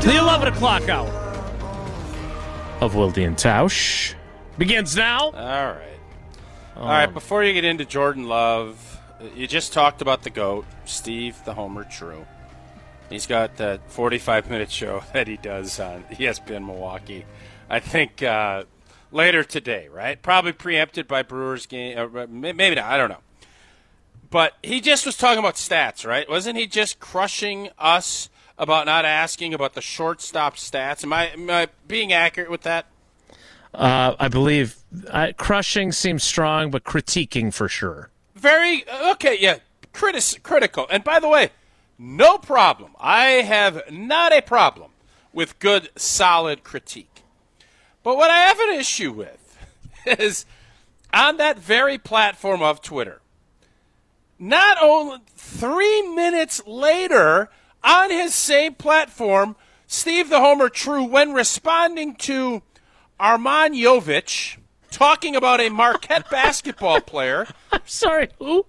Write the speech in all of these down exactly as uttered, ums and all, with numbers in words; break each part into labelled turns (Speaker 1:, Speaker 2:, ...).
Speaker 1: The eleven o'clock hour of Wilde and Tausch begins now.
Speaker 2: All right. All um, right, before you get into Jordan Love, you just talked about the GOAT, Steve the Homer True. He's got that forty-five minute show that he does on E S P N Milwaukee. I think uh, later today, right? Probably preempted by Brewers game. Or maybe not. I don't know. But he just was talking about stats, right? Wasn't he just crushing us about not asking about the shortstop stats? Am I, am I being accurate with that?
Speaker 1: Uh, I believe uh, crushing seems strong, but critiquing for sure.
Speaker 2: Very, okay, yeah, critis- critical. And by the way, no problem. I have not a problem with good, solid critique. But what I have an issue with is on that very platform of Twitter, not only three minutes later on his same platform, Steve the Homer True, when responding to Arman Jovic talking about a Marquette basketball player.
Speaker 1: I'm sorry, who?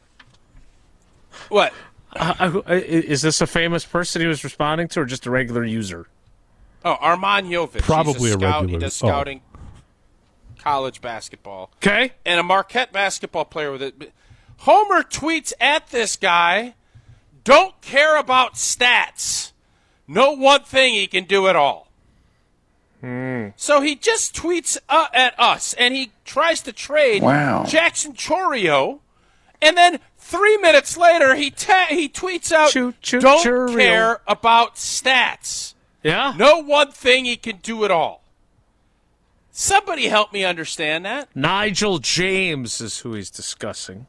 Speaker 2: What?
Speaker 1: Uh, is this a famous person he was responding to or just a regular user?
Speaker 2: Oh, Arman Jovic.
Speaker 3: Probably
Speaker 2: He's a,
Speaker 3: a
Speaker 2: scout.
Speaker 3: regular.
Speaker 2: He does scouting oh. college basketball.
Speaker 1: Okay.
Speaker 2: And a Marquette basketball player with it. Homer tweets at this guy, don't care about stats. Know one thing, he can do it all.
Speaker 1: Hmm.
Speaker 2: So he just tweets uh, at us, and he tries to trade
Speaker 4: wow.
Speaker 2: Jackson Chorio, and then three minutes later he ta- he tweets out,
Speaker 1: choo, choo,
Speaker 2: don't
Speaker 1: Chorio.
Speaker 2: care about stats.
Speaker 1: Yeah?
Speaker 2: Know one thing, he can do it all. Somebody help me understand that.
Speaker 1: Nigel James is who he's discussing.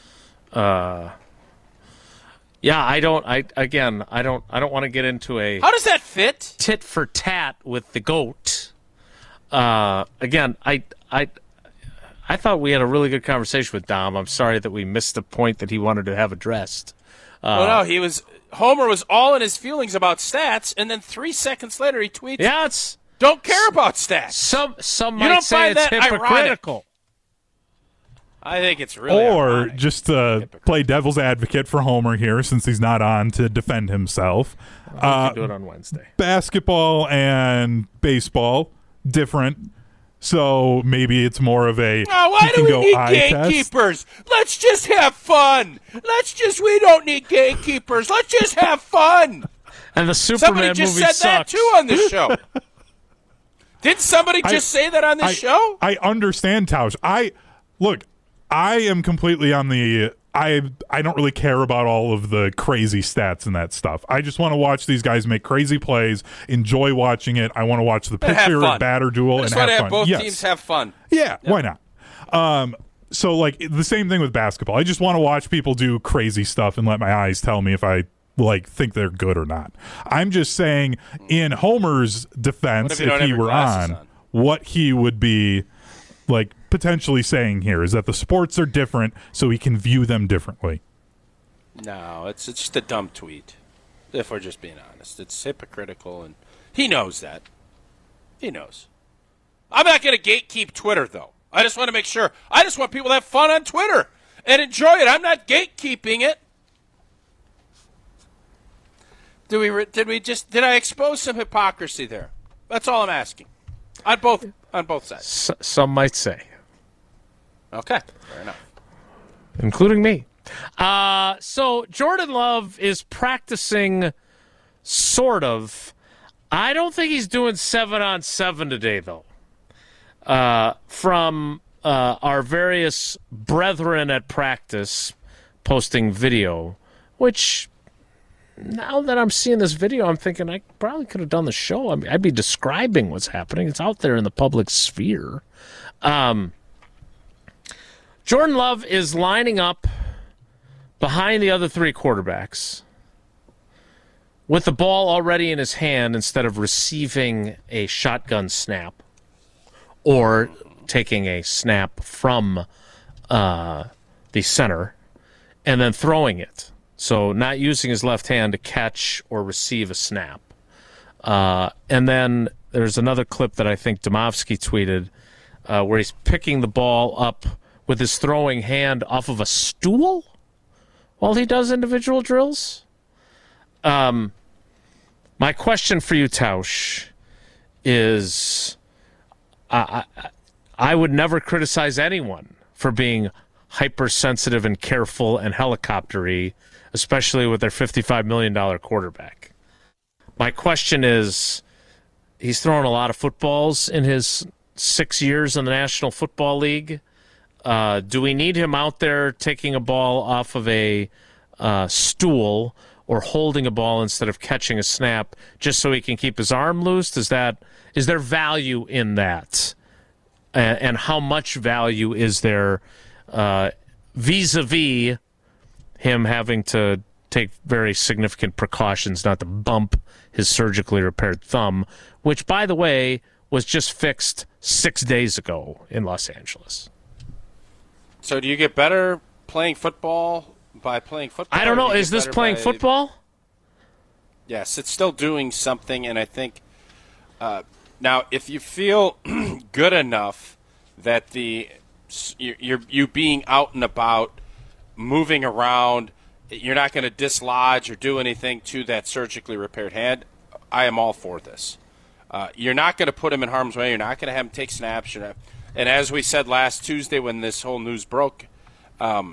Speaker 1: Uh, yeah, I don't. I again, I don't. I don't want to get into a.
Speaker 2: How does that fit?
Speaker 1: Tit for tat with the GOAT. Uh, again, I, I, I thought we had a really good conversation with Dom. I'm sorry that we missed the point that he wanted to have addressed. Uh,
Speaker 2: well, no, he was. Homer was all in his feelings about stats, and then three seconds later he tweets,
Speaker 1: "Yeah, it's
Speaker 2: don't care about stats."
Speaker 1: Some some
Speaker 2: you
Speaker 1: might
Speaker 2: don't
Speaker 1: say
Speaker 2: find
Speaker 1: it's
Speaker 2: that
Speaker 1: hypocritical.
Speaker 2: Ironic. I think it's really
Speaker 3: Or
Speaker 2: ironic.
Speaker 3: just uh, play devil's advocate for Homer here, since he's not on to defend himself.
Speaker 1: We
Speaker 3: uh,
Speaker 1: can do it on Wednesday.
Speaker 3: Basketball and baseball, different. So maybe it's more of a
Speaker 2: oh, why
Speaker 3: you
Speaker 2: do
Speaker 3: can
Speaker 2: we
Speaker 3: go
Speaker 2: need
Speaker 3: eye
Speaker 2: gatekeepers? Test. Let's just have fun. Let's just, we don't need gatekeepers. Let's just have fun.
Speaker 1: And the Superman
Speaker 2: somebody just
Speaker 1: movie
Speaker 2: said
Speaker 1: sucks.
Speaker 2: that too on this show. Did somebody just
Speaker 3: I,
Speaker 2: say that on this
Speaker 3: I,
Speaker 2: show?
Speaker 3: I understand, Tausch. I look. I am completely on the. I I don't really care about all of the crazy stats and that stuff. I just want to watch these guys make crazy plays. Enjoy watching it. I want to watch the pitcher batter duel and have,
Speaker 2: have
Speaker 3: fun.
Speaker 2: Both
Speaker 3: yes.
Speaker 2: teams have fun.
Speaker 3: Yeah, yep. Why not? Um, so like the same thing with basketball. I just want to watch people do crazy stuff and let my eyes tell me if I like think they're good or not. I'm just saying, in Homer's defense, if, if he were on, on, what he would be like potentially saying here is that the sports are different, so he can view them differently.
Speaker 2: No, it's it's just a dumb tweet. If we're just being honest, it's hypocritical, and he knows that. He knows. I'm not going to gatekeep Twitter, though. I just want to make sure. I just want people to have fun on Twitter and enjoy it. I'm not gatekeeping it. Do we? Did we just? Did I expose some hypocrisy there? That's all I'm asking. On both on both sides.
Speaker 1: S- some might say.
Speaker 2: Okay, fair enough.
Speaker 1: Including me. Uh, so Jordan Love is practicing, sort of. I don't think he's doing seven on seven today, though. Uh, from uh, our various brethren at practice posting video, which now that I'm seeing this video, I'm thinking I probably could have done the show. I mean, I'd be describing what's happening. It's out there in the public sphere. Um, Jordan Love is lining up behind the other three quarterbacks with the ball already in his hand instead of receiving a shotgun snap or taking a snap from uh, the center and then throwing it. So not using his left hand to catch or receive a snap. Uh, and then there's another clip that I think Demovsky tweeted uh, where he's picking the ball up with his throwing hand off of a stool while he does individual drills. Um, My question for you, Tausch, is I, I, I would never criticize anyone for being hypersensitive and careful and helicoptery, especially with their fifty-five million dollars quarterback. My question is, he's thrown a lot of footballs in his six years in the National Football League. Uh, do we need him out there taking a ball off of a uh, stool or holding a ball instead of catching a snap just so he can keep his arm loose? Is that is there value in that? And, and how much value is there uh, vis-a-vis him having to take very significant precautions not to bump his surgically repaired thumb, which, by the way, was just fixed six days ago in Los Angeles?
Speaker 2: So do you get better playing football by playing football?
Speaker 1: I don't know. Is this playing by... football?
Speaker 2: Yes, it's still doing something, and I think uh, now if you feel good enough that the you're you being out and about, moving around, you're not going to dislodge or do anything to that surgically repaired hand, I am all for this. Uh, you're not going to put him in harm's way. You're not going to have him take snaps. You're not, and as we said last Tuesday when this whole news broke, um,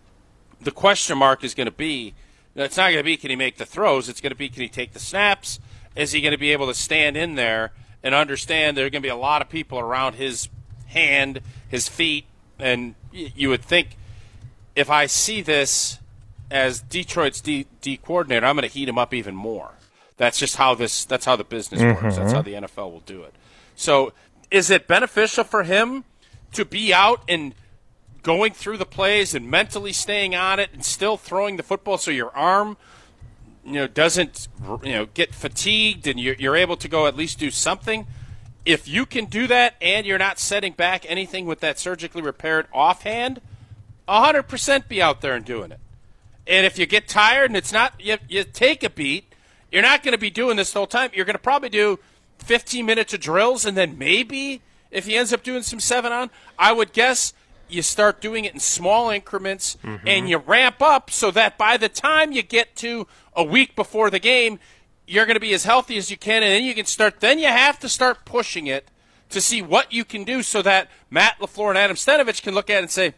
Speaker 2: the question mark is going to be, it's not going to be can he make the throws. It's going to be can he take the snaps? Is he going to be able to stand in there and understand there are going to be a lot of people around his hand, his feet, and you would think if I see this as Detroit's D, D coordinator, I'm going to heat him up even more. That's just how this. That's how the business
Speaker 1: mm-hmm.
Speaker 2: works. That's how the N F L will do it. So, is it beneficial for him to be out and going through the plays and mentally staying on it and still throwing the football so your arm, you know, doesn't you know get fatigued and you're, you're able to go at least do something? If you can do that and you're not setting back anything with that surgically repaired offhand, one hundred percent be out there and doing it. And if you get tired and it's not, you, you take a beat. You're not going to be doing this the whole time. You're going to probably do fifteen minutes of drills, and then maybe if he ends up doing some seven on, I would guess you start doing it in small increments, mm-hmm. and you ramp up so that by the time you get to a week before the game, you're going to be as healthy as you can, and then you can start. Then you have to start pushing it to see what you can do so that Matt LaFleur and Adam Stenavich can look at it and say,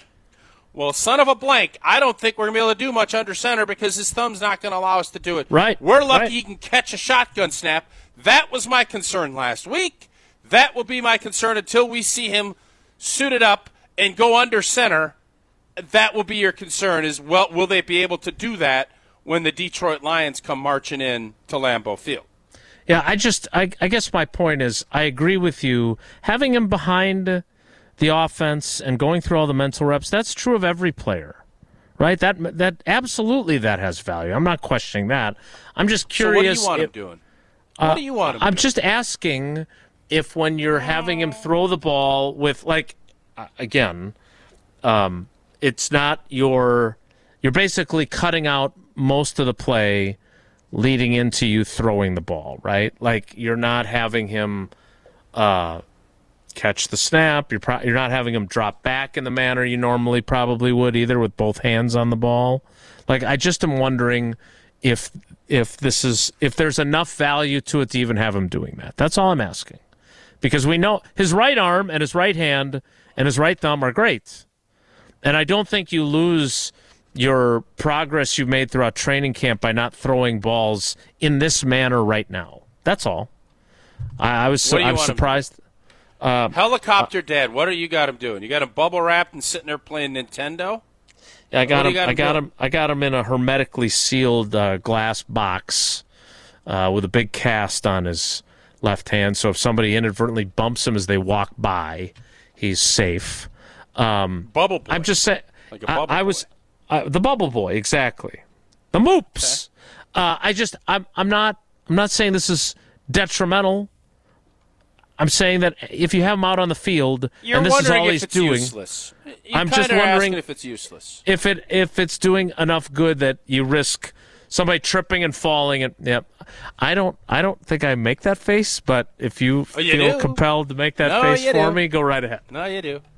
Speaker 2: well, son of a blank, I don't think we're going to be able to do much under center because his thumb's not going to allow us to do it.
Speaker 1: Right.
Speaker 2: We're lucky
Speaker 1: right.
Speaker 2: he can catch a shotgun snap. That was my concern last week. That will be my concern until we see him suited up and go under center. That will be your concern is, well, will they be able to do that when the Detroit Lions come marching in to Lambeau Field?
Speaker 1: Yeah, I just, I, I guess my point is I agree with you. Having him behind the offense and going through all the mental reps, that's true of every player, right? That that absolutely that has value. I'm not questioning that. I'm just curious.
Speaker 2: So what do you want
Speaker 1: if,
Speaker 2: him doing? What
Speaker 1: uh,
Speaker 2: do you want him
Speaker 1: I'm
Speaker 2: doing?
Speaker 1: just asking if when you're having him throw the ball with, like, uh, again, um, it's not your, you're basically cutting out most of the play leading into you throwing the ball, right? Like, you're not having him uh, catch the snap. You're pro- you're not having him drop back in the manner you normally probably would either, with both hands on the ball. Like, I just am wondering if if this is if there's enough value to it to even have him doing that. That's all I'm asking, because we know his right arm and his right hand and his right thumb are great, and I don't think you lose your progress you've made throughout training camp by not throwing balls in this manner right now. That's all. I, I was su- I was surprised.
Speaker 2: Uh, Helicopter uh, Dad, what are you got him doing? You got him bubble wrapped and sitting there playing Nintendo?
Speaker 1: Yeah, I got him.
Speaker 2: got him
Speaker 1: I got
Speaker 2: doing?
Speaker 1: him. I got him in a hermetically sealed uh, glass box uh, with a big cast on his left hand. So if somebody inadvertently bumps him as they walk by, he's safe. Um,
Speaker 2: bubble boy.
Speaker 1: I'm just saying.
Speaker 2: Like a bubble
Speaker 1: I, I
Speaker 2: boy.
Speaker 1: was uh, the bubble boy, exactly. The moops. Okay. Uh, I just. I'm. I'm not. I'm not saying this is detrimental. I'm saying that if you have him out on the field,
Speaker 2: You're
Speaker 1: and this is all
Speaker 2: if
Speaker 1: he's
Speaker 2: it's
Speaker 1: doing,
Speaker 2: useless.
Speaker 1: I'm just wondering
Speaker 2: if it's useless.
Speaker 1: If it if it's doing enough good that you risk somebody tripping and falling. And yep, I don't I don't think I make that face, but if you,
Speaker 2: oh, you
Speaker 1: feel
Speaker 2: do.
Speaker 1: compelled to make that
Speaker 2: no,
Speaker 1: face for
Speaker 2: do.
Speaker 1: me, go right ahead.
Speaker 2: No, you do.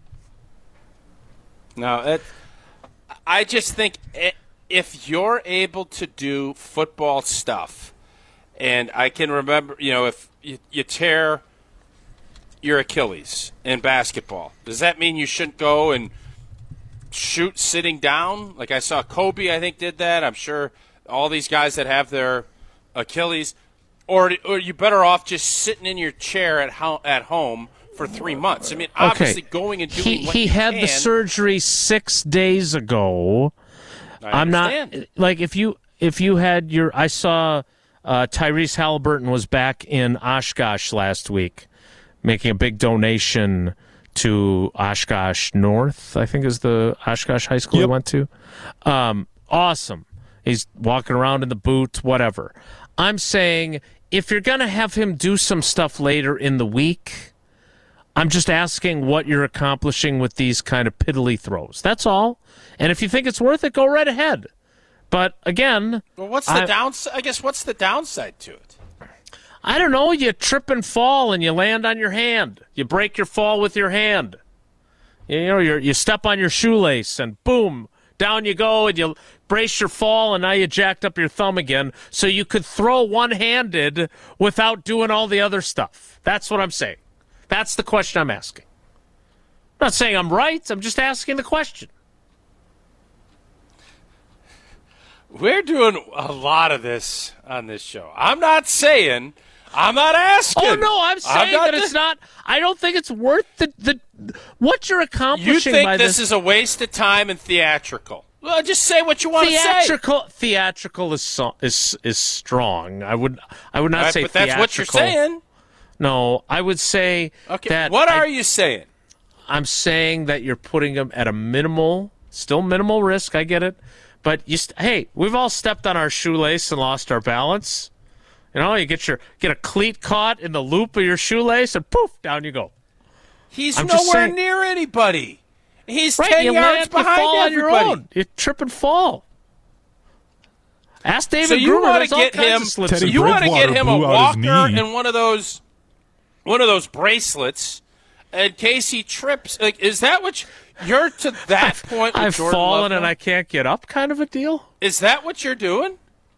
Speaker 2: No, it, I just think it, if you're able to do football stuff And I can remember, you know, if you, you tear your Achilles in basketball, does that mean you shouldn't go and shoot sitting down? Like I saw Kobe, I think, did that. I'm sure all these guys that have their Achilles. Or, or are you better off just sitting in your chair at ho- at home for three months? I mean, obviously
Speaker 1: okay.
Speaker 2: going and doing
Speaker 1: he,
Speaker 2: what
Speaker 1: he
Speaker 2: you
Speaker 1: had
Speaker 2: can.
Speaker 1: the surgery six days ago.
Speaker 2: I
Speaker 1: I'm
Speaker 2: understand.
Speaker 1: not like if you if you had your. I saw uh, Tyrese Halliburton was back in Oshkosh last week, making a big donation to Oshkosh North. I think is the Oshkosh High School
Speaker 3: Yep.
Speaker 1: he went to. Um, awesome. He's walking around in the boot, whatever. I'm saying if you're going to have him do some stuff later in the week, I'm just asking what you're accomplishing with these kind of piddly throws. That's all. And if you think it's worth it, go right ahead. But again,
Speaker 2: Well, what's the
Speaker 1: I-
Speaker 2: downside? I guess what's the downside to it?
Speaker 1: I don't know. You trip and fall and you land on your hand. You break your fall with your hand. You know, you you step on your shoelace and boom, down you go, and you brace your fall, and now you jacked up your thumb again. So you could throw one-handed without doing all the other stuff. That's what I'm saying. That's the question I'm asking. I'm not saying I'm right. I'm just asking the question.
Speaker 2: We're doing a lot of this on this show. I'm not saying, I'm not asking.
Speaker 1: Oh no, I'm saying
Speaker 2: not
Speaker 1: that it's not. I don't think it's worth the the what you're
Speaker 2: You
Speaker 1: accomplishing
Speaker 2: think
Speaker 1: by
Speaker 2: this,
Speaker 1: this.
Speaker 2: is a waste of time and theatrical? Well, just say what you want to say.
Speaker 1: Theatrical, theatrical is so, is is strong. I would I would not
Speaker 2: Right,
Speaker 1: say
Speaker 2: but that's what you're
Speaker 1: theatrical.
Speaker 2: saying.
Speaker 1: No, I would say
Speaker 2: Okay,
Speaker 1: that.
Speaker 2: what
Speaker 1: I,
Speaker 2: are you saying?
Speaker 1: I'm saying that you're putting them at a minimal, still minimal risk. I get it, but you. St- hey, we've all stepped on our shoelace and lost our balance. You know, you get your get a cleat caught in the loop of your shoelace, and poof, down you go.
Speaker 2: He's
Speaker 1: I'm just
Speaker 2: nowhere
Speaker 1: saying-
Speaker 2: near anybody. He's
Speaker 1: Right,
Speaker 2: ten
Speaker 1: you
Speaker 2: yards
Speaker 1: land, you
Speaker 2: behind
Speaker 1: fall on your
Speaker 2: everybody.
Speaker 1: own. You trip and fall. Ask David
Speaker 2: So you
Speaker 1: Gruber.
Speaker 2: want
Speaker 1: There's
Speaker 2: to
Speaker 1: all
Speaker 2: get
Speaker 1: kinds
Speaker 2: him?
Speaker 1: of slips
Speaker 3: Teddy
Speaker 1: and
Speaker 2: You want to
Speaker 3: Bridgewater
Speaker 2: get him a
Speaker 3: blew out his
Speaker 2: walker
Speaker 3: knee.
Speaker 2: and one of those, one of those bracelets, in case he trips. Like, is that what you, you're to that point? With
Speaker 1: I've
Speaker 2: Jordan
Speaker 1: fallen
Speaker 2: Love
Speaker 1: and
Speaker 2: now?
Speaker 1: I can't get up, kind of a deal.
Speaker 2: Is that what you're doing?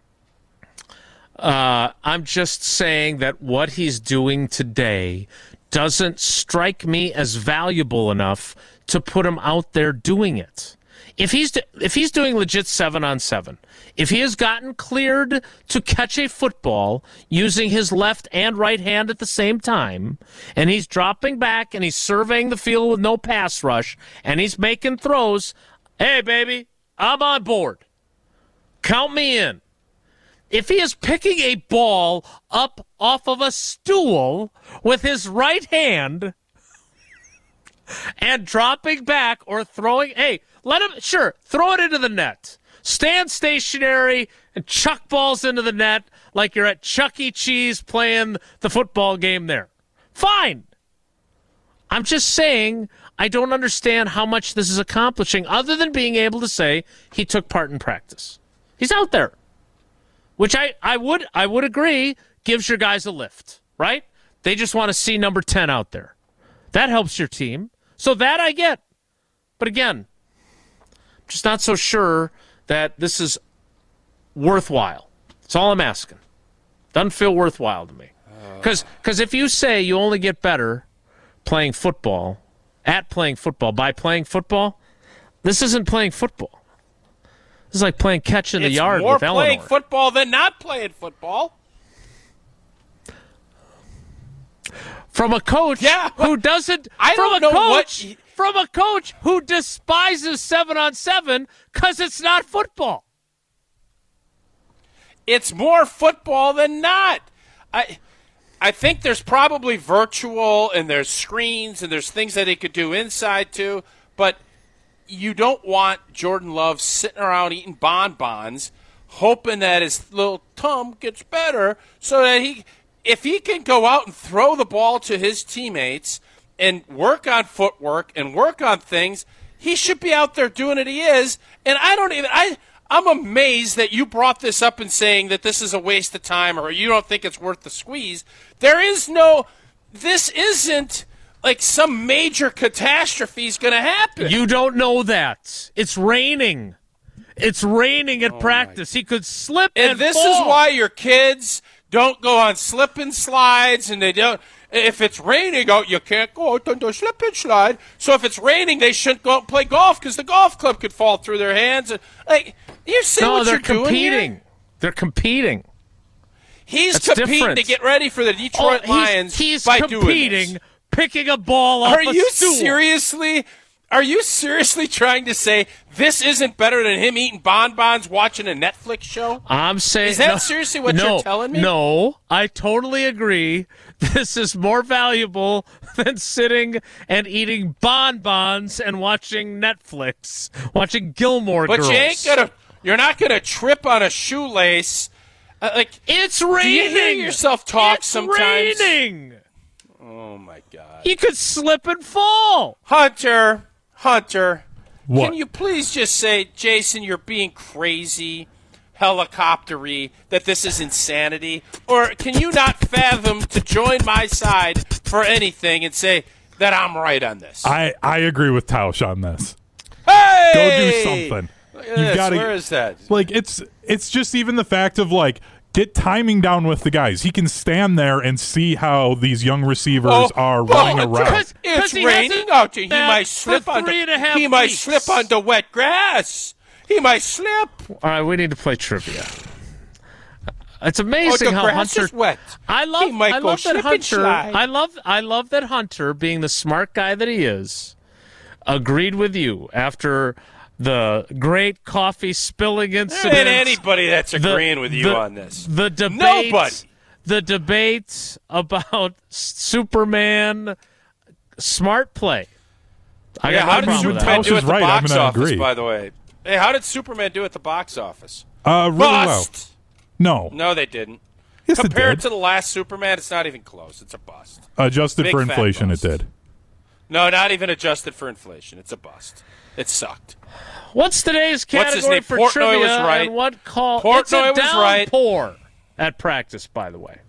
Speaker 1: Uh, I'm just saying that what he's doing today doesn't strike me as valuable enough to put him out there doing it. If he's do- if he's doing legit seven on seven, if he has gotten cleared to catch a football using his left and right hand at the same time, and he's dropping back and he's surveying the field with no pass rush, and he's making throws, hey baby, I'm on board. Count me in. If he is picking a ball up off of a stool with his right hand and dropping back or throwing, hey, let him, sure, throw it into the net. Stand stationary and chuck balls into the net like you're at Chuck E. Cheese playing the football game there. Fine. I'm just saying I don't understand how much this is accomplishing other than being able to say he took part in practice. He's out there. Which I, I would I would agree gives your guys a lift, right? They just want to see number ten out there. That helps your team. So that I get. But again, I'm just not so sure that this is worthwhile. That's all I'm asking. Doesn't feel worthwhile to me. Because because if you say you only get better playing football, at playing football, by playing football, this isn't playing football. This is like playing catch in the
Speaker 2: It's
Speaker 1: yard
Speaker 2: more
Speaker 1: with
Speaker 2: playing
Speaker 1: Eleanor.
Speaker 2: football than not playing football.
Speaker 1: From a coach
Speaker 2: Yeah,
Speaker 1: who
Speaker 2: but
Speaker 1: doesn't
Speaker 2: I
Speaker 1: from
Speaker 2: don't
Speaker 1: a
Speaker 2: know what
Speaker 1: coach
Speaker 2: he-
Speaker 1: from a coach who despises seven on seven because it's not football.
Speaker 2: It's more football than not. I I think there's probably virtual and there's screens and there's things that he could do inside too, but you don't want Jordan Love sitting around eating bonbons hoping that his little thumb gets better so that he if he can go out and throw the ball to his teammates and work on footwork and work on things, he should be out there doing it. He is. And I don't even I I'm amazed that you brought this up and saying that this is a waste of time or you don't think it's worth the squeeze. There is no this isn't like some major catastrophe is going to happen.
Speaker 1: You don't know that. It's raining. It's raining at practice. He could slip and,
Speaker 2: and this
Speaker 1: fall.
Speaker 2: is why your kids don't go on slip and slides, and they don't. If it's raining out, you can't go out on the slip and slide. So if it's raining, they shouldn't go out and play golf because the golf club could fall through their hands. And, like, you see
Speaker 1: no,
Speaker 2: what
Speaker 1: they're
Speaker 2: you're doing
Speaker 1: competing.
Speaker 2: here?
Speaker 1: They're competing.
Speaker 2: He's
Speaker 1: That's
Speaker 2: competing
Speaker 1: different.
Speaker 2: to get ready for the Detroit
Speaker 1: oh, he's,
Speaker 2: Lions
Speaker 1: he's
Speaker 2: by
Speaker 1: competing,
Speaker 2: doing this.
Speaker 1: Picking a ball off
Speaker 2: Are
Speaker 1: a
Speaker 2: you
Speaker 1: stool.
Speaker 2: seriously? Are you seriously trying to say this isn't better than him eating bonbons watching a Netflix show?
Speaker 1: I'm saying
Speaker 2: Is that
Speaker 1: no,
Speaker 2: seriously what
Speaker 1: no,
Speaker 2: you're telling me?
Speaker 1: No, I totally agree. This is more valuable than sitting and eating bonbons and watching Netflix, watching Gilmore
Speaker 2: But
Speaker 1: Girls.
Speaker 2: you ain't gonna. You're not gonna trip on a shoelace. Uh, like
Speaker 1: It's raining.
Speaker 2: Do you hear yourself talk
Speaker 1: it's
Speaker 2: sometimes?
Speaker 1: raining.
Speaker 2: Oh my God!
Speaker 1: You could slip and fall.
Speaker 2: Hunter, Hunter,
Speaker 3: What?
Speaker 2: can you please just say, Jason, you're being crazy, helicoptery, that this is insanity? Or can you not fathom to join my side for anything and say that I'm right on this?
Speaker 3: I, I agree with Tausch on this.
Speaker 2: hey!
Speaker 3: Go do something.
Speaker 2: Look at
Speaker 3: You've
Speaker 2: this.
Speaker 3: gotta-
Speaker 2: Where is that?
Speaker 3: Like it's it's just even the fact of like get timing down with the guys. He can stand there and see how these young receivers
Speaker 2: Oh,
Speaker 3: are
Speaker 2: oh,
Speaker 3: running
Speaker 2: it's-
Speaker 3: around.
Speaker 1: Because-
Speaker 2: It's
Speaker 1: he
Speaker 2: raining
Speaker 1: hasn't
Speaker 2: out there. He
Speaker 1: done
Speaker 2: might
Speaker 1: that
Speaker 2: slip
Speaker 1: for
Speaker 2: on
Speaker 1: three
Speaker 2: the,
Speaker 1: and a half
Speaker 2: He might
Speaker 1: weeks.
Speaker 2: slip on the wet grass. He might slip.
Speaker 1: All right, we need to play trivia. It's
Speaker 2: Oh,
Speaker 1: amazing
Speaker 2: the
Speaker 1: how
Speaker 2: grass
Speaker 1: Hunter.
Speaker 2: is wet.
Speaker 1: I love.
Speaker 2: He might
Speaker 1: I
Speaker 2: go
Speaker 1: love that
Speaker 2: slip and
Speaker 1: Hunter.
Speaker 2: slide.
Speaker 1: I love. I love that Hunter, being the smart guy that he is, agreed with you after the great coffee spilling incident.
Speaker 2: There ain't anybody that's
Speaker 1: the-
Speaker 2: agreeing with you
Speaker 1: the-
Speaker 2: on this.
Speaker 1: The debate.
Speaker 2: Nobody.
Speaker 1: The debate about Superman smart play. I
Speaker 2: Yeah,
Speaker 1: got
Speaker 2: how
Speaker 1: no
Speaker 2: did
Speaker 1: problem with that.
Speaker 2: Superman
Speaker 3: Tausch
Speaker 2: do
Speaker 3: is
Speaker 2: at the
Speaker 3: right. I'm
Speaker 2: box
Speaker 3: gonna
Speaker 2: office,
Speaker 3: agree.
Speaker 2: by the way? Hey, how did Superman do at the box office?
Speaker 3: Uh, really well.
Speaker 2: Bust.
Speaker 3: No.
Speaker 2: No, they didn't.
Speaker 3: Yes, it
Speaker 2: Compared
Speaker 3: did.
Speaker 2: to the last Superman, it's not even close. It's a bust.
Speaker 3: Adjusted
Speaker 2: Big
Speaker 3: for
Speaker 2: fat
Speaker 3: inflation, it
Speaker 2: bust.
Speaker 3: did.
Speaker 2: No, not even adjusted for inflation. It's a bust. It sucked.
Speaker 1: What's today's
Speaker 2: What's his
Speaker 1: category
Speaker 2: name?
Speaker 1: for
Speaker 2: Portnoy
Speaker 1: trivia?
Speaker 2: was right.
Speaker 1: And what call?
Speaker 2: Portnoy
Speaker 1: it's a
Speaker 2: was right.
Speaker 1: downpour at practice, by the way.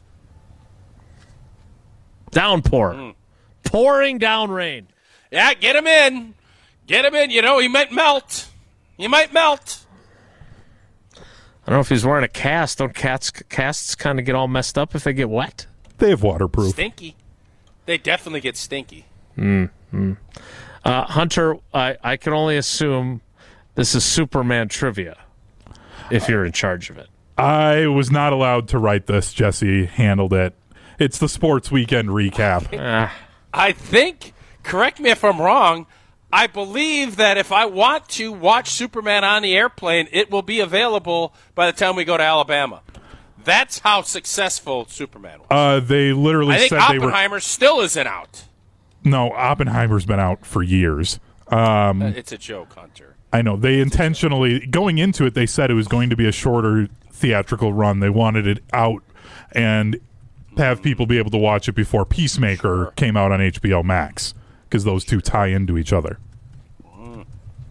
Speaker 1: Downpour,
Speaker 2: Mm.
Speaker 1: pouring down rain.
Speaker 2: Yeah, get him in. Get him in. You know, he might melt. He might melt.
Speaker 1: I don't know if he's wearing a cast. Don't cats, casts kind of get all messed up if they get wet?
Speaker 3: They have waterproof.
Speaker 2: Stinky. They definitely get stinky.
Speaker 1: Uh, Hunter, I, I can only assume this is Superman trivia if you're in charge of it.
Speaker 3: I was not allowed to write this. Jesse handled it. It's the sports weekend recap.
Speaker 1: Ah,
Speaker 2: I think, correct me if I'm wrong, I believe that if I want to watch Superman on the airplane, it will be available by the time we go to Alabama. That's how successful Superman was.
Speaker 3: Uh, they literally
Speaker 2: I think
Speaker 3: said they were.
Speaker 2: Oppenheimer still isn't out.
Speaker 3: No, Oppenheimer's been out for years. Um,
Speaker 2: Uh, It's a joke, Hunter.
Speaker 3: I know they intentionally going into it. They said it was going to be a shorter theatrical run. They wanted it out and have people be able to watch it before Peacemaker
Speaker 2: Sure.
Speaker 3: came out on H B O Max because those two tie into each other.
Speaker 2: Mm.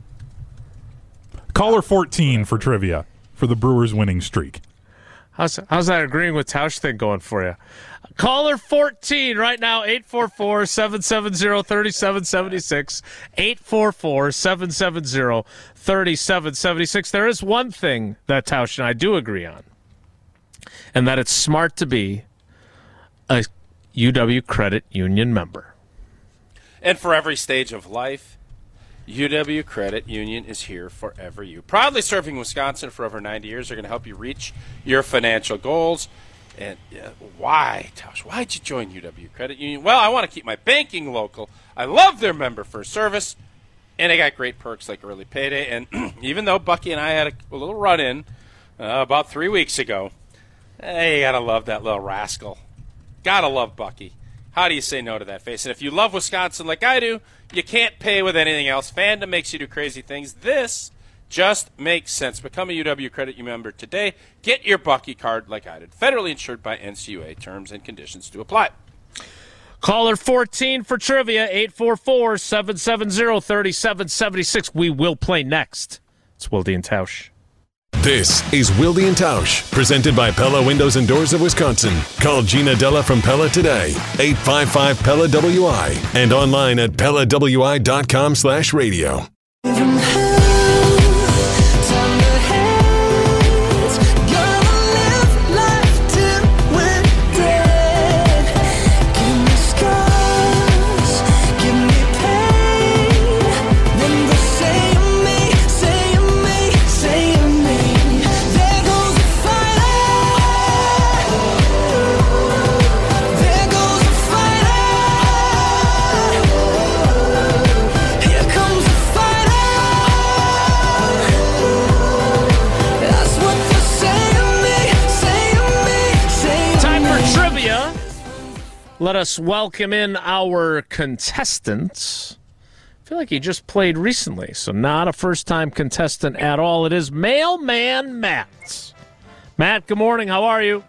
Speaker 3: Caller fourteen for trivia for the Brewers winning streak.
Speaker 1: how's, how's that agreeing with Tausch thing going for you? Caller fourteen right now, eight four four, seven seven zero, three seven seven six, eight four four, seven seven zero, three seven seven six. There is one thing that Tausch and I do agree on, and that it's smart to be a U W Credit Union member.
Speaker 2: And for every stage of life, U W Credit Union is here forever you. Proudly serving Wisconsin for over ninety years. They're going to help you reach your financial goals. And uh, why, Tausch? Why'd you join U W Credit Union? Well, I want to keep my banking local. I love their member first service. And they got great perks like early payday. And even though Bucky and I had a, a little run-in uh, about three weeks ago, hey, you got to love that little rascal. Gotta love Bucky. How do you say no to that face? And if you love Wisconsin like I do, you can't pay with anything else. Fandom makes you do crazy things. This just makes sense. Become a U W Credit Union member today. Get your Bucky card like I did. Federally insured by N C U A. Terms and conditions to apply.
Speaker 1: Caller fourteen for trivia, eight four four, seven seven zero, three seven seven six. We will play next. It's Wilde and Tausch.
Speaker 4: This is Wilde and Tausch, presented by Pella Windows and Doors of Wisconsin. Call Gina Della from Pella today, eight five five Pella W I, and online at pella w i dot com slash radio.
Speaker 1: let us welcome in our contestants. I feel like he just played recently, so not a first-time contestant at all. It is Mailman Matt. Matt, good morning. How are you?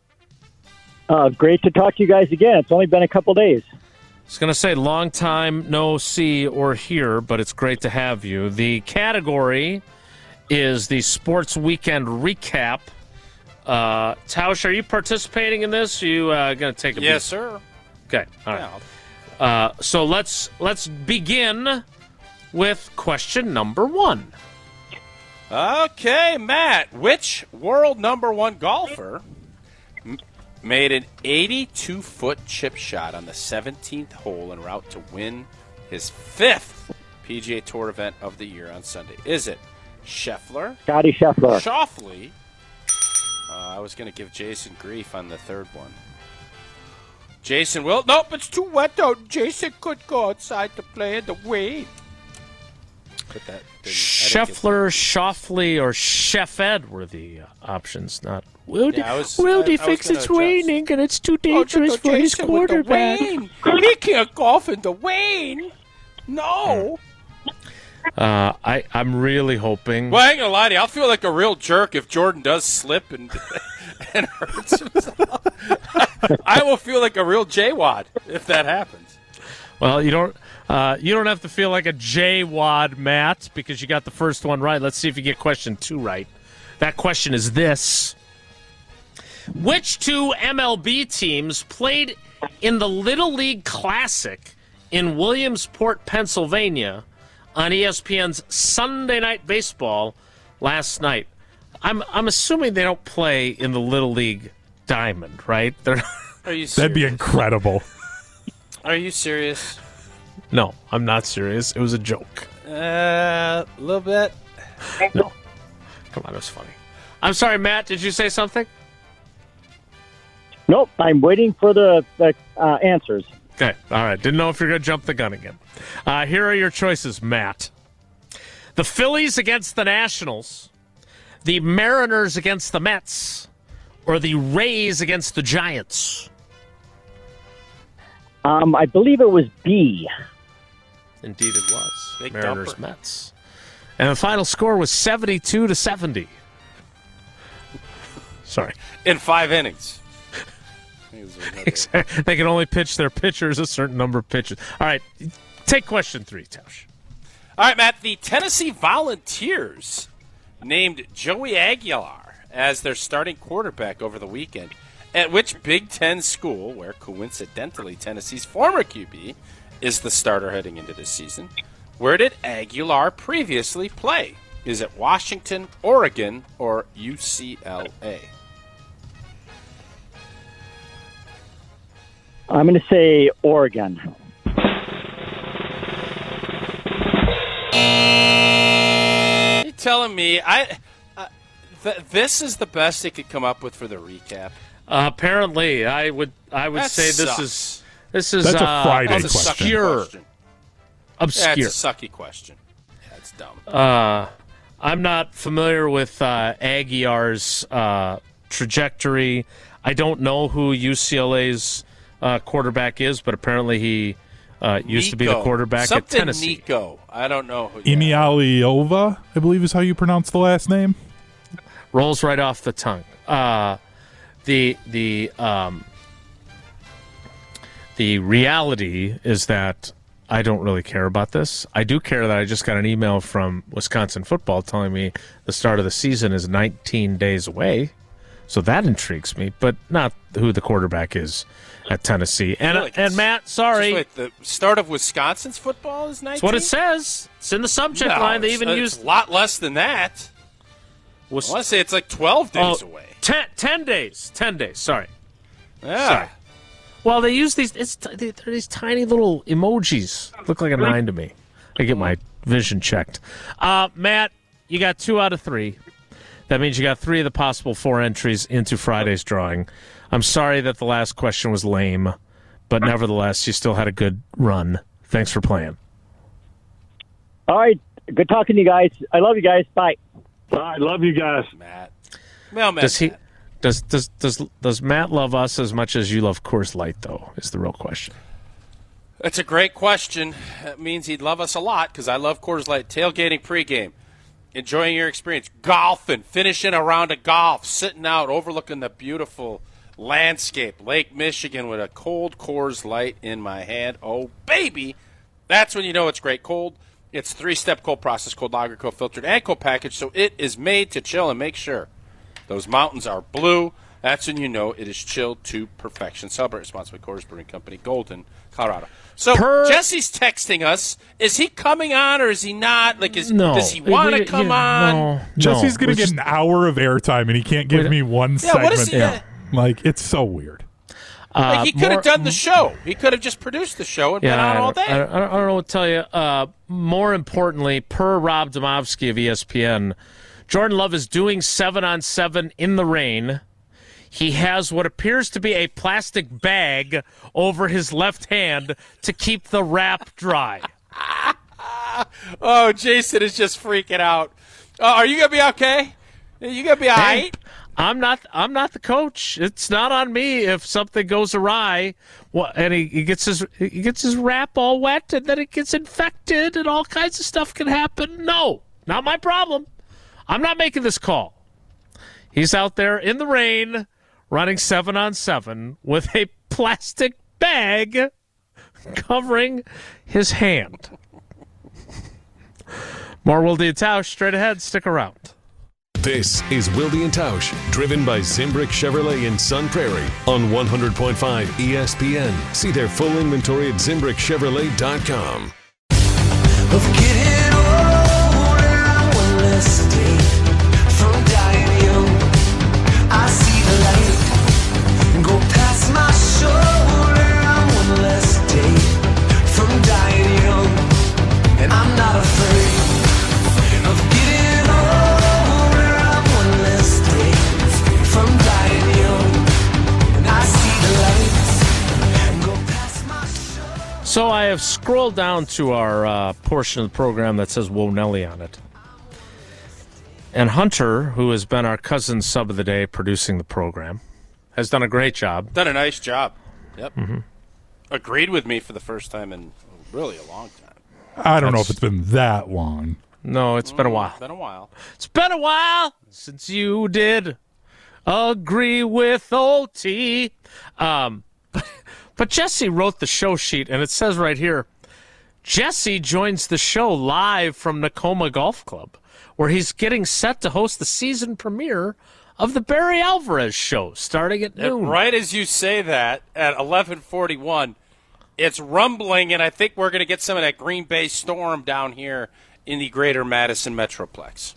Speaker 5: Uh, great to talk to you guys again. It's only been a couple days.
Speaker 1: I was going to say long time no see or hear, but it's great to have you. The category is the Sports Weekend Recap. Uh, Tausch, are you participating in this? Or are you uh, going to take a beat?
Speaker 2: Yes, sir.
Speaker 1: Okay, all right. Uh, so let's let's begin with question number one.
Speaker 2: Okay, Matt. Which world number one golfer m- made an eighty-two foot chip shot on the seventeenth hole en route to win his fifth P G A Tour event of the year on Sunday? Is it Scheffler?
Speaker 5: Scotty Scheffler.
Speaker 2: Schauffele? Uh, I was going to give Jason grief on the third one. Jason will. Nope, it's too wet out. Jason could go outside to play in the rain. But that didn't-
Speaker 1: Scheffler, Schauffele, or Sheffed were the uh, options, not Will.
Speaker 2: Yeah, I was-
Speaker 1: Will
Speaker 2: I-
Speaker 1: he
Speaker 2: I was
Speaker 1: fix
Speaker 2: gonna
Speaker 1: it's
Speaker 2: adjust.
Speaker 1: raining and it's too
Speaker 2: Oh,
Speaker 1: dangerous for his
Speaker 2: Jason with the
Speaker 1: quarterback.
Speaker 2: rain. He can't golf in the rain. No.
Speaker 1: Uh, I I'm really hoping.
Speaker 2: Well, I ain't gonna lie to you. I'll feel like a real jerk if Jordan does slip and and hurts himself. I will feel like a real J-wad if that happens.
Speaker 1: Well, you don't uh, you don't have to feel like a J-wad, Matt, because you got the first one right. Let's see if you get question two right. That question is this: which two M L B teams played in the Little League Classic in Williamsport, Pennsylvania, on E S P N's Sunday Night Baseball last night? I'm I'm assuming they don't play in the Little League Diamond, right? They're
Speaker 2: Are you serious?
Speaker 3: That'd be incredible.
Speaker 2: Are you serious?
Speaker 1: No, I'm not serious. It was a joke.
Speaker 2: Uh, a little bit.
Speaker 1: No. Come on, it was funny. I'm sorry, Matt, did you say something?
Speaker 5: Nope, I'm waiting for the, the uh, answers.
Speaker 1: Okay, all right. Didn't know if you're going to jump the gun again. Uh, here are your choices, Matt. The Phillies against the Nationals, the Mariners against the Mets, or the Rays against the Giants?
Speaker 5: Um, I believe it was B.
Speaker 1: Indeed it was.
Speaker 2: Big
Speaker 1: Mariners,
Speaker 2: dumper.
Speaker 1: Mets. And the final score was seventy-two to seventy. Sorry.
Speaker 2: In five innings.
Speaker 1: They can only pitch their pitchers a certain number of pitches. All right, take question three, Tausch.
Speaker 2: All right, Matt. The Tennessee Volunteers named Joey Aguilar as their starting quarterback over the weekend. At which Big Ten school, where coincidentally Tennessee's former Q B is the starter heading into this season, where did Aguilar previously play? Is it Washington, Oregon, or U C L A?
Speaker 5: I'm going to say Oregon.
Speaker 2: Are you telling me I? Uh, th- this is the best they could come up with for the recap.
Speaker 1: Uh, apparently, I would I would
Speaker 2: That
Speaker 1: say this
Speaker 2: sucks.
Speaker 1: is this is
Speaker 3: That's a
Speaker 1: uh,
Speaker 3: Friday
Speaker 2: That's a sucky
Speaker 1: obscure.
Speaker 2: question.
Speaker 1: Obscure.
Speaker 2: Yeah, it's a sucky question. That's dumb.
Speaker 1: Uh, I'm not familiar with uh, Aguiar's uh, trajectory. I don't know who U C L A's uh, quarterback is, but apparently he uh, used to be the
Speaker 2: Nico.
Speaker 1: quarterback
Speaker 2: Something
Speaker 1: at Tennessee.
Speaker 2: Nico. I don't know. Who,
Speaker 3: Imialiova, I believe is how you pronounce the last name.
Speaker 1: Rolls right off the tongue. Uh, the the um, the reality is that I don't really care about this. I do care that I just got an email from Wisconsin football telling me the start of the season is nineteen days away. So that intrigues me, but not who the quarterback is at Tennessee. And
Speaker 2: like
Speaker 1: and
Speaker 2: it's-
Speaker 1: Matt, sorry,
Speaker 2: Just wait, the start of Wisconsin's football is nineteen?
Speaker 1: that's what it says. It's in the subject
Speaker 2: No,
Speaker 1: line. They
Speaker 2: it's-
Speaker 1: even
Speaker 2: it's
Speaker 1: used
Speaker 2: a lot less than that. I
Speaker 1: was
Speaker 2: want to say it's like twelve days
Speaker 1: oh,
Speaker 2: away.
Speaker 1: ten, ten days. Ten days. Sorry.
Speaker 2: Yeah.
Speaker 1: Sorry. Well, they use these. It's they're these tiny little emojis. Look like a nine to me. I get my vision checked. Uh, Matt, you got two out of three. That means you got three of the possible four entries into Friday's drawing. I'm sorry that the last question was lame, but nevertheless, you still had a good run. Thanks for playing.
Speaker 5: All right. Good talking to you guys. I love you guys. Bye.
Speaker 6: I love you guys.
Speaker 2: Matt. Well, Matt.
Speaker 1: Does he? Does does does does Matt love us as much as you love Coors Light, though? Is the real question.
Speaker 2: That's a great question. That means he'd love us a lot because I love Coors Light. Tailgating pregame, enjoying your experience, golfing, finishing a round of golf, sitting out overlooking the beautiful landscape, Lake Michigan, with a cold Coors Light in my hand. Oh, baby, that's when you know it's great. Cold. It's three-step cold process, cold lager, cold filtered, and cold packaged, so it is made to chill and make sure those mountains are blue. That's when you know it is chilled to perfection. Celebrate responsibly. Coors Brewing Company, Golden, Colorado. So
Speaker 1: Per-
Speaker 2: Jesse's texting us. Is he coming on or is he not? Like, is,
Speaker 1: No.
Speaker 2: does he want to
Speaker 1: We-
Speaker 2: come
Speaker 1: yeah,
Speaker 2: on?
Speaker 1: no,
Speaker 3: Jesse's
Speaker 1: no.
Speaker 3: going to get
Speaker 1: Just-
Speaker 3: an hour of airtime, and he can't give
Speaker 1: Wait,
Speaker 3: me one
Speaker 2: Yeah,
Speaker 3: segment.
Speaker 2: what is he?
Speaker 1: Yeah.
Speaker 3: Like, it's so weird.
Speaker 1: Uh,
Speaker 2: Like, he could
Speaker 1: more-
Speaker 2: have done the show. He could have just produced the show and been
Speaker 1: Yeah,
Speaker 2: on
Speaker 1: I
Speaker 2: all
Speaker 1: don't,
Speaker 2: day.
Speaker 1: I don't, I don't know what to tell you. Uh, more importantly, per Rob Domofsky of E S P N, Jordan Love is doing seven on seven in the rain. He has what appears to be a plastic bag over his left hand to keep the wrap dry.
Speaker 2: Oh, Jason is just freaking out. Uh, are you going to be okay? You going to be all
Speaker 1: Hey,
Speaker 2: right?
Speaker 1: I'm not. I'm not the coach. It's not on me if something goes awry. Well, and he, he gets his he gets his wrap all wet, and then it gets infected, and all kinds of stuff can happen. No, not my problem. I'm not making this call. He's out there in the rain, running seven on seven with a plastic bag covering his hand. More Wilde and Tausch straight ahead. Stick around.
Speaker 4: This is Wilde and Tausch, driven by Zimbrick Chevrolet in Sun Prairie on one hundred point five E S P N. See their full inventory at zimbrick chevrolet dot com.
Speaker 6: Of getting older, I want less day from dying young. I see the light go past my shoulder. I want less day from dying young, and I'm not afraid of getting older. I want less day from dying young, and I see the light go past my shoulder.
Speaker 1: So I have scrolled down to our uh, portion of the program that says Whoa Nelly on it. And Hunter, who has been our cousin sub of the day producing the program, has done a great job.
Speaker 2: Done a nice job. Yep. Mm-hmm. Agreed with me for the first time in really a long time.
Speaker 3: I don't know
Speaker 1: That's-
Speaker 3: if it's been that long.
Speaker 1: No, it's been a while.
Speaker 2: It's been a while.
Speaker 1: It's been a while since you did agree with O T. Um, but Jesse wrote the show sheet, and it says right here, Jesse joins the show live from Nakoma Golf Club, where he's getting set to host the season premiere of the Barry Alvarez show, starting at noon.
Speaker 2: And right as you say that, at eleven forty-one, it's rumbling, and I think we're going to get some of that Green Bay storm down here in the greater Madison Metroplex.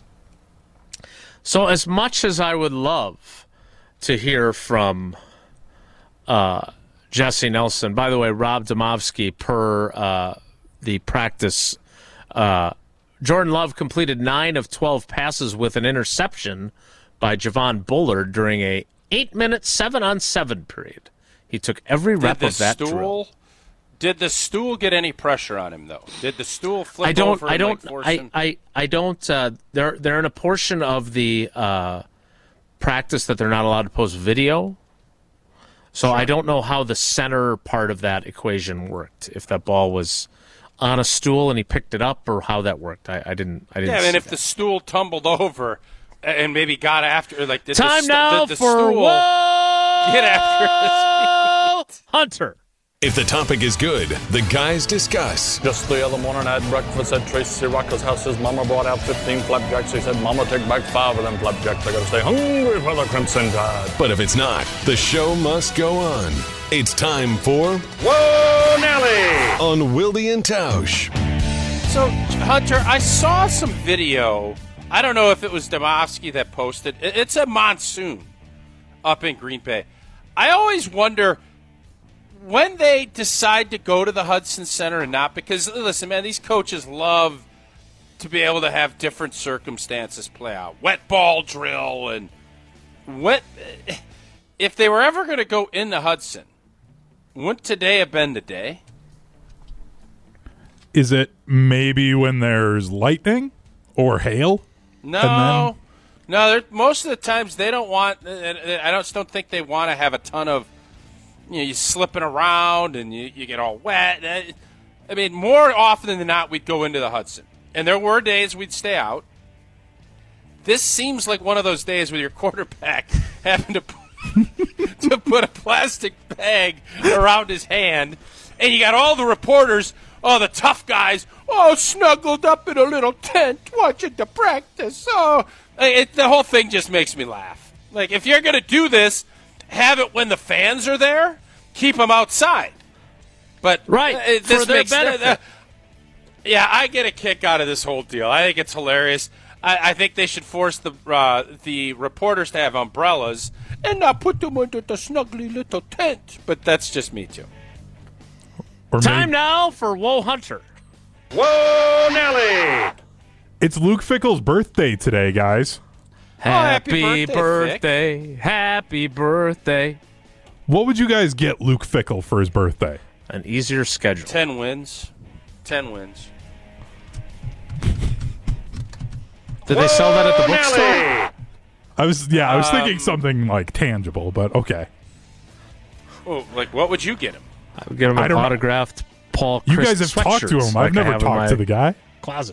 Speaker 1: So as much as I would love to hear from uh, Jesse Nelson, by the way, Rob Domofsky, per uh, the practice, uh, Jordan Love completed nine of twelve passes with an interception by Javon Bullard during a eight-minute seven-on-seven period. He took every rep
Speaker 2: Did the
Speaker 1: of that
Speaker 2: stool,
Speaker 1: drill.
Speaker 2: Did the stool get any pressure on him, though? Did the stool flip
Speaker 1: I don't.
Speaker 2: over?
Speaker 1: I
Speaker 2: and,
Speaker 1: don't.
Speaker 2: like, force
Speaker 1: I,
Speaker 2: him?
Speaker 1: I. I don't. Uh, they're they're in a portion of the uh, practice that they're not allowed to post video. So I don't know how the center part of that equation worked. If that ball was on a stool and he picked it up, or how that worked. I, I didn't. I didn't.
Speaker 2: Yeah,
Speaker 1: see
Speaker 2: and if
Speaker 1: that.
Speaker 2: the stool tumbled over and maybe got after, like, did
Speaker 1: time
Speaker 2: the, st-
Speaker 1: now
Speaker 2: did the
Speaker 1: for
Speaker 2: stool
Speaker 1: Whoa
Speaker 2: get after his feet?
Speaker 1: Hunter.
Speaker 4: If the topic is good, the guys discuss.
Speaker 7: Just the other morning I had breakfast at Tracy Rocker's house. His mama brought out fifteen flapjacks. He said, Mama, take back five of them flapjacks. I gotta stay hungry for the Crimson Tide.
Speaker 4: But if it's not, the show must go on. It's time for
Speaker 7: Whoa, Nelly!
Speaker 4: On Wilde and Tausch.
Speaker 2: So, Hunter, I saw some video. I don't know if it was Domofsky that posted. It- It's a monsoon up in Green Bay. I always wonder when they decide to go to the Hudson Center and not, because, listen, man, these coaches love to be able to have different circumstances play out. Wet ball drill and wet. If they were ever going to go into Hudson, wouldn't today have been the day?
Speaker 3: Is it maybe when there's lightning or hail?
Speaker 2: No, No, they're- most of the times they don't want. I don't don't think they want to have a ton of, you know, you slipping around and you, you get all wet. I mean, more often than not, we'd go into the Hudson, and there were days we'd stay out. This seems like one of those days with your quarterback having to put, to put a plastic bag around his hand, and you got all the reporters, oh, the tough guys, oh, snuggled up in a little tent watching the practice. Oh, it, the whole thing just makes me laugh. Like, if you're going to do this, have it when the fans are there. Keep them outside. But
Speaker 1: Right,
Speaker 2: uh, it,
Speaker 1: for
Speaker 2: this
Speaker 1: their
Speaker 2: makes
Speaker 1: benefit.
Speaker 2: Uh, yeah, I get a kick out of this whole deal. I think it's hilarious. I, I think they should force the uh, the reporters to have umbrellas and not put them under the snuggly little tent. But that's just me too.
Speaker 3: Or
Speaker 1: Time
Speaker 3: maybe-
Speaker 1: now for Whoa Hunter.
Speaker 7: Whoa, Nelly!
Speaker 3: It's Luke Fickell's birthday today, guys.
Speaker 2: happy
Speaker 1: Happy
Speaker 2: birthday,
Speaker 1: birthday, happy birthday.
Speaker 3: What would you guys get Luke Fickell for his birthday?
Speaker 1: An easier schedule.
Speaker 2: Ten wins. Ten wins.
Speaker 1: Did they sell that at the
Speaker 7: Whoa,
Speaker 1: bookstore?
Speaker 7: Nelly!
Speaker 3: I was yeah, I was thinking
Speaker 2: Um,
Speaker 3: something like tangible, but okay.
Speaker 2: Oh, like what would you get him?
Speaker 1: I would get him
Speaker 3: I
Speaker 1: an
Speaker 3: don't know.
Speaker 1: autographed Paul
Speaker 3: You
Speaker 1: Chris
Speaker 3: guys have talked to
Speaker 1: sweatshirts
Speaker 3: him.
Speaker 1: like
Speaker 3: I've
Speaker 1: I
Speaker 3: never
Speaker 1: have in
Speaker 3: talked
Speaker 1: my
Speaker 3: to the guy.
Speaker 1: closet.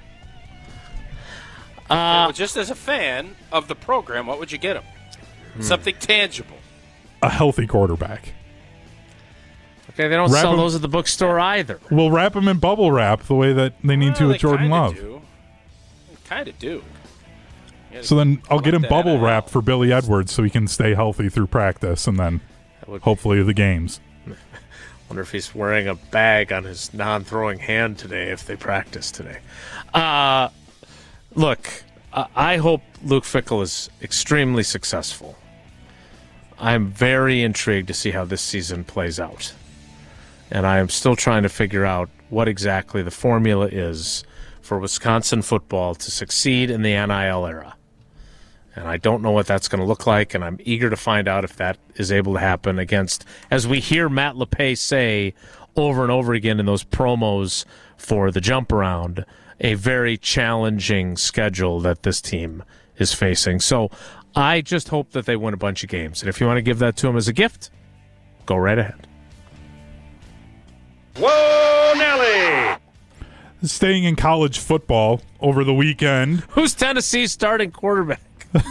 Speaker 2: well, just as a fan of the program, what would you get him?
Speaker 1: Hmm.
Speaker 2: Something tangible.
Speaker 3: A healthy quarterback.
Speaker 1: Okay, they don't
Speaker 3: Wrap
Speaker 1: sell
Speaker 3: him-
Speaker 1: those at the bookstore either.
Speaker 3: We'll wrap him in bubble wrap the way that they need to
Speaker 2: Well,
Speaker 3: with
Speaker 2: they
Speaker 3: Jordan
Speaker 2: kinda
Speaker 3: Love.
Speaker 2: do. They kind of do. You
Speaker 3: So then I'll get him
Speaker 2: collect that
Speaker 3: bubble
Speaker 2: N F L.
Speaker 3: wrap for Billy Edwards so he can stay healthy through practice and then
Speaker 1: That would-
Speaker 3: hopefully the games.
Speaker 1: Wonder if he's wearing a bag on his non-throwing hand today if they practice today. Uh, look, I I hope Luke Fickell is extremely successful. I'm very intrigued to see how this season plays out. And I am still trying to figure out what exactly the formula is for Wisconsin football to succeed in the N I L era. And I don't know what that's going to look like, and I'm eager to find out if that is able to happen against, as we hear Matt LePay say over and over again in those promos for the jump around, a very challenging schedule that this team is facing. So I just hope that they win a bunch of games. And if you want to give that to them as a gift, go right ahead.
Speaker 7: Whoa, Nelly!
Speaker 3: Staying in college football over the weekend,
Speaker 1: Who's Tennessee's starting quarterback?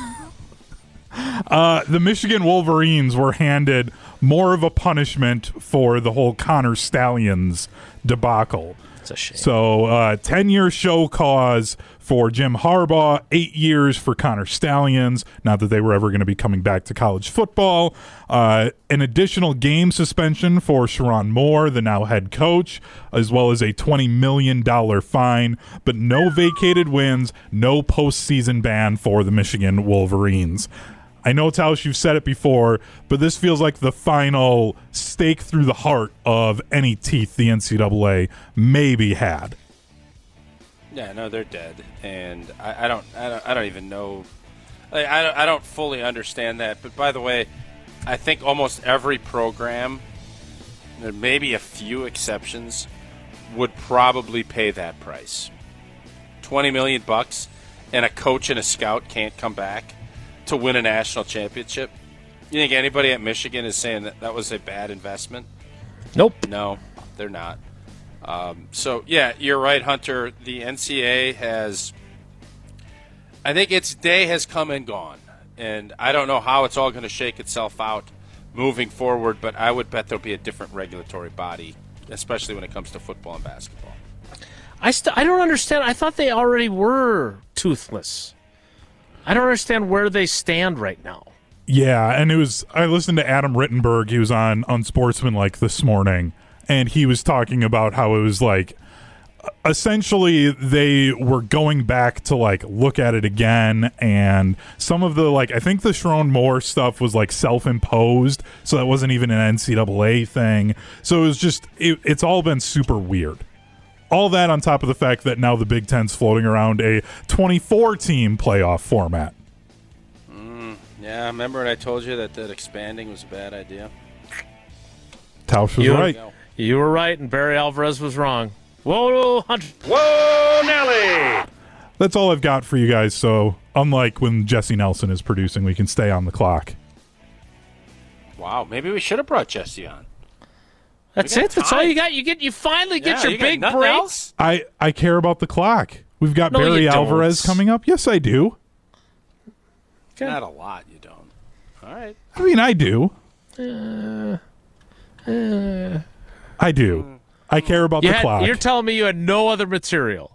Speaker 3: uh, the Michigan Wolverines were handed more of a punishment for the whole Connor Stallions debacle.
Speaker 1: It's a shame.
Speaker 3: So, uh, ten-year show cause for Jim Harbaugh, eight years for Connor Stallions, not that they were ever going to be coming back to college football. Uh, an additional game suspension for Sharon Moore, the now head coach, as well as a twenty million dollars fine, but no vacated wins, no postseason ban for the Michigan Wolverines. I know, Tausch, you've said it before, but this feels like the final stake through the heart of any teeth the N C double A maybe had.
Speaker 2: Yeah, no, they're dead, and I, I don't, I don't, I don't even know. Like, I, don't, I don't fully understand that. But by the way, I think almost every program, there may be a few exceptions, would probably pay that price. Twenty million bucks, and a coach and a scout can't come back to win a national championship. You think anybody at Michigan is saying that that was a bad investment?
Speaker 1: Nope.
Speaker 2: No, they're not. Um, so, yeah, you're right, Hunter. The N C double A has – I think its day has come and gone. And I don't know how it's all going to shake itself out moving forward, but I would bet there'll be a different regulatory body, especially when it comes to football and basketball.
Speaker 1: I st- I don't understand. I thought they already were toothless. I don't understand where they stand right now.
Speaker 3: Yeah, and it was I listened to Adam Rittenberg. He was on Unsportsmanlike this morning, and he was talking about how it was like essentially they were going back to like look at it again, and some of the like I think the Sharon Moore stuff was like self-imposed, so that wasn't even an N C double A thing. So it was just it, it's all been super weird. All that on top of the fact that now the Big Ten's floating around a twenty-four team playoff format.
Speaker 2: Mm, yeah, remember when I told you that, that expanding was a bad idea?
Speaker 3: Tausch was
Speaker 1: You-
Speaker 3: right.
Speaker 1: You were right, and Barry Alvarez was wrong. Whoa, Hunter.
Speaker 7: Whoa, Nelly!
Speaker 3: That's all I've got for you guys. So, unlike when Jesse Nelson is producing, we can stay on the clock.
Speaker 2: Wow, maybe we should have brought Jesse on.
Speaker 1: That's
Speaker 2: We got
Speaker 1: it. That's all
Speaker 2: time.
Speaker 1: you got. You get. You finally get
Speaker 2: Yeah,
Speaker 1: your
Speaker 2: you got
Speaker 1: big
Speaker 2: nothing
Speaker 1: break.
Speaker 2: else?
Speaker 3: I, I care about the clock. We've got
Speaker 1: No,
Speaker 3: Barry
Speaker 1: you don't.
Speaker 3: Alvarez coming up. Yes, I do.
Speaker 1: Okay.
Speaker 2: Not a lot, you don't. All right.
Speaker 3: I mean, I do.
Speaker 1: Uh, uh,
Speaker 3: I do. I care about
Speaker 1: you
Speaker 3: the
Speaker 1: had-
Speaker 3: clock.
Speaker 1: You're telling me you had no other material,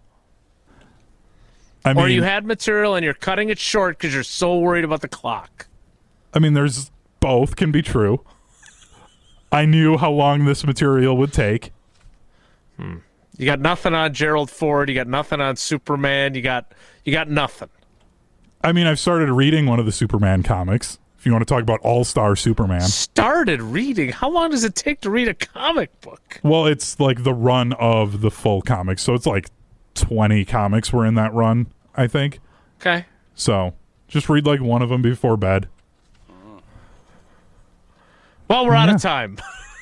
Speaker 3: I mean,
Speaker 1: or you had material and you're cutting it short because you're so worried about the clock.
Speaker 3: I mean, there's both can be true. I knew how long this material would take.
Speaker 1: You got nothing on Gerald Ford. You got nothing on Superman. You got you got nothing.
Speaker 3: I mean, I've started reading one of the Superman comics. If you want to talk about All-Star Superman.
Speaker 1: Started reading. How long does it take to read a comic book?
Speaker 3: Well, it's like the run of the full comics. So it's like twenty comics were in that run, I think.
Speaker 1: Okay.
Speaker 3: So just read like one of them before bed.
Speaker 1: Well, we're out
Speaker 3: Yeah.
Speaker 1: of time.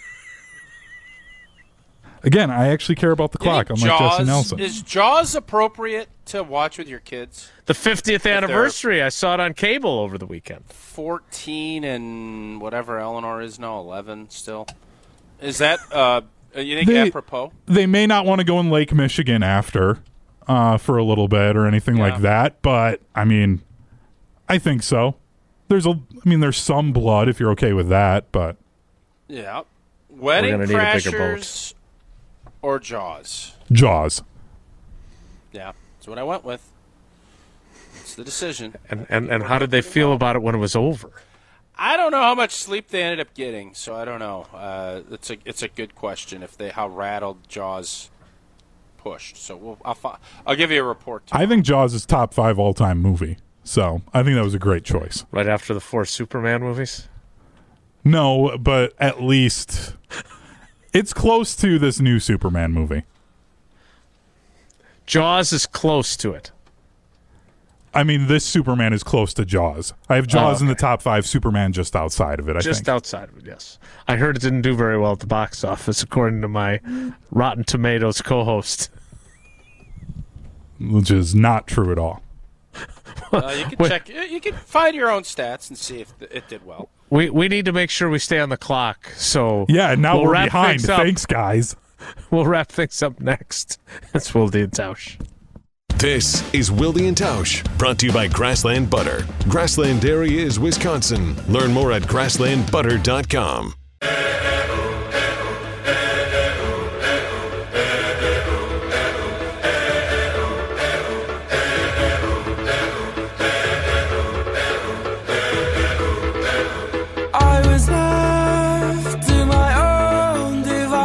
Speaker 3: Again, I actually care about the
Speaker 2: You
Speaker 3: clock,
Speaker 2: think
Speaker 3: unlike
Speaker 2: Jaws,
Speaker 3: Jesse Nelson.
Speaker 2: Is Jaws appropriate to watch with your kids?
Speaker 1: The fiftieth anniversary. I saw it on cable over the weekend.
Speaker 2: fourteen and whatever Eleanor is now, eleven still. Is that, uh, you think,
Speaker 3: They-
Speaker 2: apropos?
Speaker 3: They may not want to go in Lake Michigan after uh, for a little bit or anything
Speaker 2: Yeah.
Speaker 3: like that, but I mean, I think so. There's a, I mean, there's some blood if you're okay with that, but
Speaker 2: Yeah. Wedding
Speaker 1: gonna need a bigger boat.
Speaker 2: Crashers or Jaws?
Speaker 3: Jaws.
Speaker 2: Yeah, that's what I went with. It's the decision.
Speaker 1: And, and and how did they feel about it when it was over?
Speaker 2: I don't know how much sleep they ended up getting, so I don't know. Uh, it's a it's a good question if they how rattled Jaws pushed. So we'll, I'll fi- I'll give you a report.
Speaker 3: I think Jaws is top five all time movie, so I think that was a great choice.
Speaker 1: Right after the four Superman movies?
Speaker 3: No, but at least it's close to this new Superman movie.
Speaker 1: Jaws is close to it.
Speaker 3: I mean, this Superman is close to Jaws. I have Jaws
Speaker 1: Oh,
Speaker 3: in the
Speaker 1: okay.
Speaker 3: top five, Superman just outside of it, I
Speaker 1: Just
Speaker 3: think.
Speaker 1: outside of it, yes. I heard it didn't do very well at the box office, according to my Rotten Tomatoes co-host.
Speaker 3: Which is not true at all.
Speaker 2: Uh, you can
Speaker 1: Wait.
Speaker 2: check. You can find your own stats and see if it did well.
Speaker 1: We we need to make sure we stay on the clock. So
Speaker 3: Yeah, now
Speaker 1: we'll
Speaker 3: we're
Speaker 1: wrap
Speaker 3: behind.
Speaker 1: things up.
Speaker 3: Thanks, guys.
Speaker 1: We'll wrap things up next. It's Wilde and Tausch.
Speaker 4: This is Wilde and Tausch, brought to you by Grassland Butter. Grassland Dairy is Wisconsin. Learn more at grassland butter dot com.
Speaker 6: I was left to my own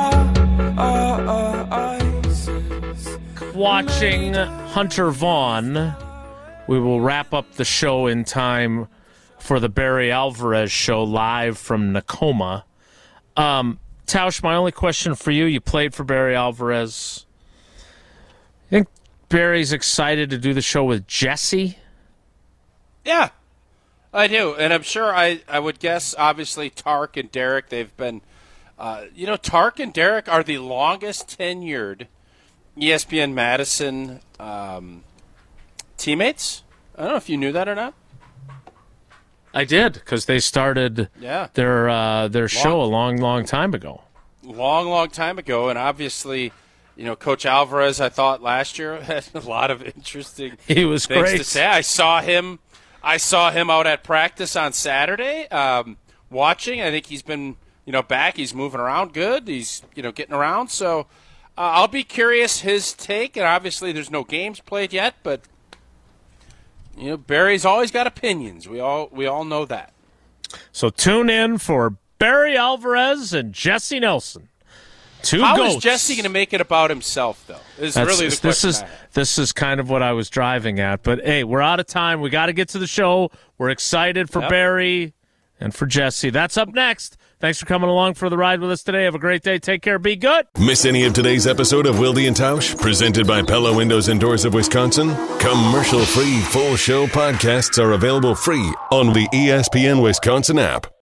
Speaker 6: devices.
Speaker 1: Watching Hunter Vaughn, we will wrap up the show in time for the Barry Alvarez show live from Nakoma. Um, Tausch, my only question for you, you played for Barry Alvarez. You think Barry's excited to do the show with Jesse?
Speaker 2: Yeah, I do, and I'm sure I, I would guess. Obviously, Tark and Derek, they've been, uh, you know, Tark and Derek are the longest tenured E S P N Madison um, teammates. I don't know if you knew that or not.
Speaker 1: I did, because they started
Speaker 2: Yeah,
Speaker 1: their uh, their show a long, long time ago.
Speaker 2: long, long time ago, and obviously, you know, Coach Alvarez, I thought last year had a lot of interesting
Speaker 1: He was
Speaker 2: things
Speaker 1: great.
Speaker 2: to say. I saw him. I saw him out at practice on Saturday, um, watching. I think he's been, you know, back. He's moving around good. He's, you know, getting around. So uh, I'll be curious his take. And obviously, there's no games played yet, but you know, Barry's always got opinions. We all we all know that.
Speaker 1: So tune in for Barry Alvarez and Jesse Nelson. Two
Speaker 2: How
Speaker 1: goats.
Speaker 2: is Jesse going to make it about himself, though? Is
Speaker 1: That's-
Speaker 2: really the
Speaker 1: this
Speaker 2: question.
Speaker 1: is
Speaker 2: I have.
Speaker 1: this is kind of what I was driving at. But hey, we're out of time. We got to get to the show. We're excited for
Speaker 2: Yep.
Speaker 1: Barry and for Jesse. That's up next. Thanks for coming along for the ride with us today. Have a great day. Take care. Be good.
Speaker 4: Miss any of today's episode of Wilde and Tausch, presented by Pella Windows and Doors of Wisconsin? Commercial-free full show podcasts are available free on the E S P N Wisconsin app.